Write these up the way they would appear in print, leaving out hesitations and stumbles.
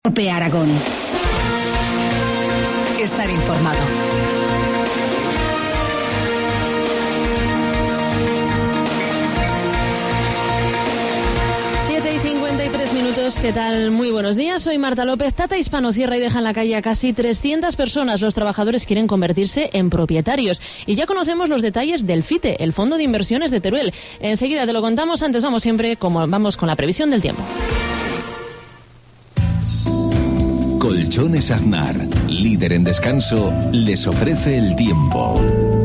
COPE Aragón. Estar informado. Y 53 minutos, ¿qué tal? Muy buenos días, soy Marta López. Tata Hispano cierra y deja en la calle a casi 300 personas. Los trabajadores quieren convertirse en propietarios. Y ya conocemos los detalles del FITE, el Fondo de Inversiones de Teruel. Enseguida te lo contamos, antes vamos siempre vamos con la previsión del tiempo. Colchones Aznar, líder en descanso, les ofrece el tiempo.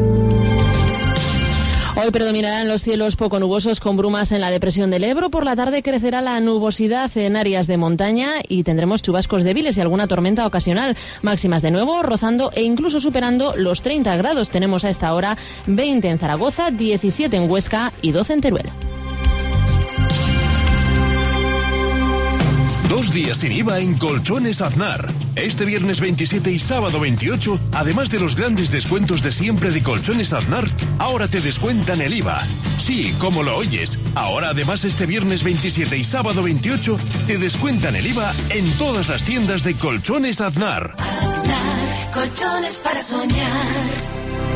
Hoy predominarán los cielos poco nubosos con brumas en la depresión del Ebro. Por la tarde crecerá la nubosidad en áreas de montaña y tendremos chubascos débiles y alguna tormenta ocasional. Máximas de nuevo rozando e incluso superando los 30 grados. Tenemos a esta hora 20 en Zaragoza, 17 en Huesca y 12 en Teruel. 2 días sin IVA en Colchones Aznar. Este viernes 27 y sábado 28, además de los grandes descuentos de siempre de Colchones Aznar, ahora te descuentan el IVA. Sí, como lo oyes. Ahora además este viernes 27 y sábado 28 te descuentan el IVA en todas las tiendas de Colchones Aznar. Aznar, colchones para soñar.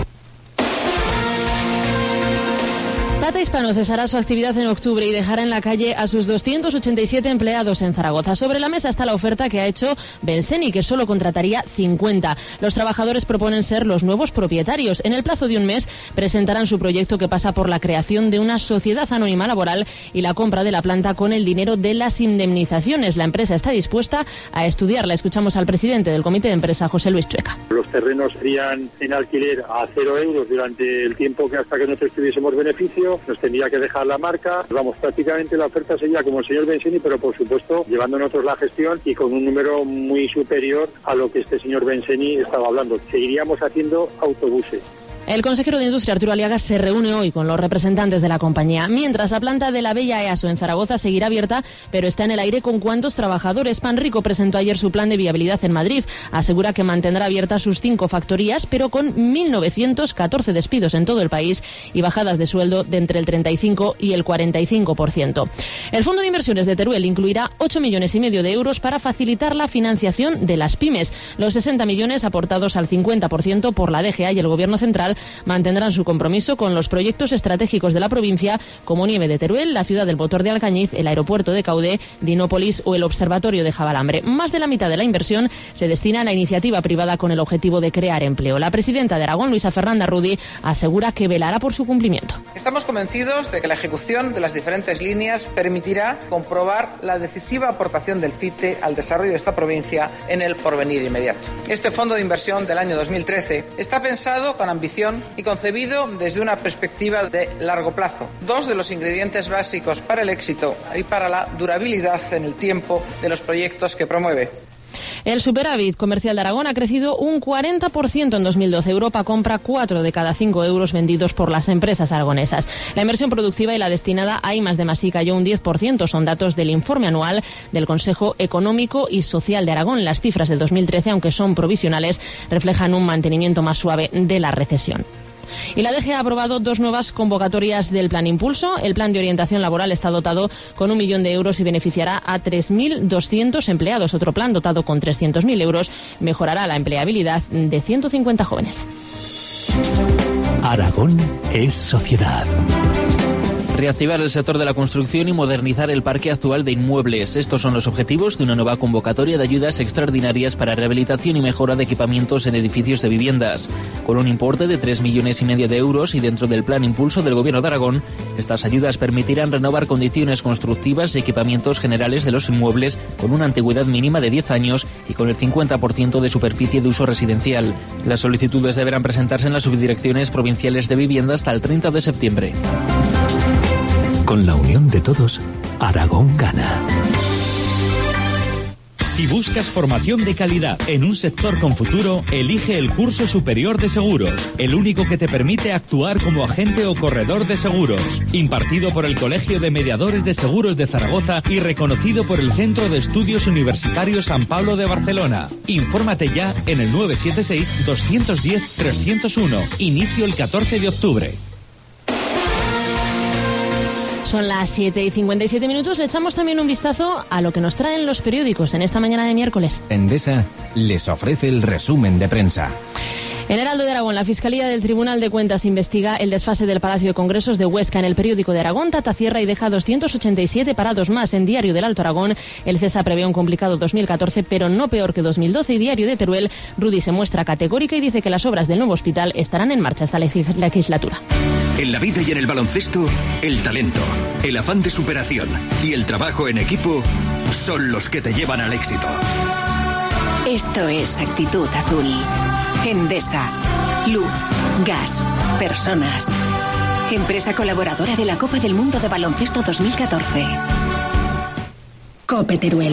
Tata Hispano cesará su actividad en octubre y dejará en la calle a sus 287 empleados en Zaragoza. Sobre la mesa está la oferta que ha hecho Benseni, que solo contrataría 50. Los trabajadores proponen ser los nuevos propietarios. En el plazo de un mes presentarán su proyecto que pasa por la creación de una sociedad anónima laboral y la compra de la planta con el dinero de las indemnizaciones. La empresa está dispuesta a estudiarla. Escuchamos al presidente del comité de empresa, José Luis Chueca. Los terrenos serían en alquiler a 0 euros durante el tiempo que hasta que nosotros tuviésemos beneficio. Nos tendría que dejar la marca. Vamos, prácticamente la oferta sería como el señor Benseni, pero por supuesto llevando nosotros la gestión y con un número muy superior a lo que este señor Benseni estaba hablando. Seguiríamos haciendo autobuses. El consejero de Industria, Arturo Aliaga, se reúne hoy con los representantes de la compañía. Mientras, la planta de la Bella EASO en Zaragoza seguirá abierta, pero está en el aire con cuántos trabajadores. Panrico presentó ayer su plan de viabilidad en Madrid. Asegura que mantendrá abiertas sus 5 factorías, pero con 1.914 despidos en todo el país y bajadas de sueldo de entre el 35 y el 45%. El Fondo de Inversiones de Teruel incluirá 8,5 millones de euros para facilitar la financiación de las pymes. Los 60 millones aportados al 50% por la DGA y el Gobierno Central mantendrán su compromiso con los proyectos estratégicos de la provincia como Nieve de Teruel, la ciudad del Motor de Alcañiz, el aeropuerto de Caudé, Dinópolis o el observatorio de Jabalambre. Más de la mitad de la inversión se destina a la iniciativa privada con el objetivo de crear empleo. La presidenta de Aragón, Luisa Fernanda Rudy, asegura que velará por su cumplimiento. Estamos convencidos de que la ejecución de las diferentes líneas permitirá comprobar la decisiva aportación del FITE al desarrollo de esta provincia en el porvenir inmediato. Este fondo de inversión del año 2013 está pensado con ambición y concebido desde una perspectiva de largo plazo. 2 de los ingredientes básicos para el éxito y para la durabilidad en el tiempo de los proyectos que promueve. El superávit comercial de Aragón ha crecido un 40% en 2012. Europa compra 4 de cada 5 euros vendidos por las empresas aragonesas. La inversión productiva y la destinada a I+D+I cayó un 10%. Son datos del informe anual del Consejo Económico y Social de Aragón. Las cifras del 2013, aunque son provisionales, reflejan un mantenimiento más suave de la recesión. Y la DGA ha aprobado 2 nuevas convocatorias del Plan Impulso. El Plan de Orientación Laboral está dotado con 1 millón de euros y beneficiará a 3.200 empleados. Otro plan dotado con 300.000 euros mejorará la empleabilidad de 150 jóvenes. Aragón es sociedad. Reactivar el sector de la construcción y modernizar el parque actual de inmuebles. Estos son los objetivos de una nueva convocatoria de ayudas extraordinarias para rehabilitación y mejora de equipamientos en edificios de viviendas. Con un importe de 3,5 millones de euros y dentro del Plan Impulso del Gobierno de Aragón, estas ayudas permitirán renovar condiciones constructivas y equipamientos generales de los inmuebles con una antigüedad mínima de 10 años y con el 50% de superficie de uso residencial. Las solicitudes deberán presentarse en las subdirecciones provinciales de vivienda hasta el 30 de septiembre. Con la unión de todos, Aragón gana. Si buscas formación de calidad en un sector con futuro, elige el Curso Superior de Seguros, el único que te permite actuar como agente o corredor de seguros. Impartido por el Colegio de Mediadores de Seguros de Zaragoza y reconocido por el Centro de Estudios Universitarios San Pablo de Barcelona. Infórmate ya en el 976-210-301. Inicio el 14 de octubre. Son las 7:57. Le echamos también un vistazo a lo que nos traen los periódicos en esta mañana de miércoles. Endesa les ofrece el resumen de prensa. En Heraldo de Aragón, la Fiscalía del Tribunal de Cuentas investiga el desfase del Palacio de Congresos de Huesca. En el periódico de Aragón, Tata cierra y deja 287 parados más. En Diario del Alto Aragón, el CESA prevé un complicado 2014, pero no peor que 2012. Y Diario de Teruel, Rudy se muestra categórica y dice que las obras del nuevo hospital estarán en marcha esta legislatura. En la vida y en el baloncesto, el talento, el afán de superación y el trabajo en equipo son los que te llevan al éxito. Esto es Actitud Azul. Endesa. Luz, gas, personas. Empresa colaboradora de la Copa del Mundo de Baloncesto 2014. COPE Teruel.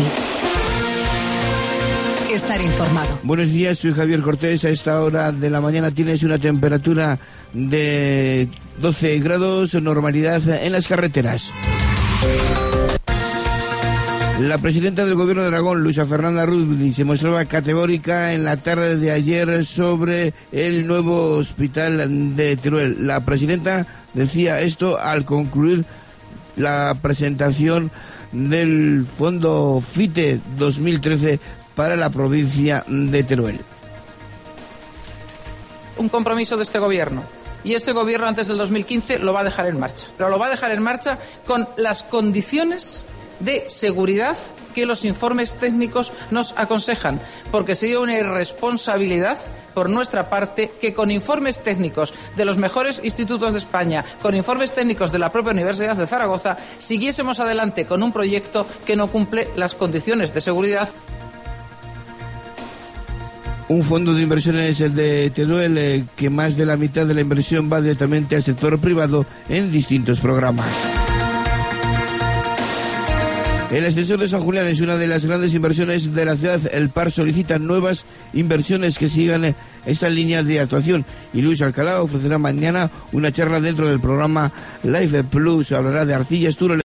Estar informado. Buenos días, soy Javier Cortés. A esta hora de la mañana tienes una temperatura de 12 grados, normalidad en las carreteras. La presidenta del Gobierno de Aragón, Luisa Fernanda Rudy, se mostraba categórica en la tarde de ayer sobre el nuevo hospital de Teruel. La presidenta decía esto al concluir la presentación del Fondo FITE 2013 para la provincia de Teruel. Un compromiso de este Gobierno. Y este Gobierno antes del 2015 lo va a dejar en marcha. Pero lo va a dejar en marcha con las condiciones de seguridad que los informes técnicos nos aconsejan, porque sería una irresponsabilidad por nuestra parte que con informes técnicos de los mejores institutos de España, con informes técnicos de la propia Universidad de Zaragoza, siguiésemos adelante con un proyecto que no cumple las condiciones de seguridad. Un fondo de inversiones, el de Teruel, que más de la mitad de la inversión va directamente al sector privado en distintos programas. El ascensor de San Julián es una de las grandes inversiones de la ciudad. El PAR solicita nuevas inversiones que sigan esta línea de actuación. Y Luis Alcalá ofrecerá mañana una charla dentro del programa Life Plus. Hablará de arcillas, túneles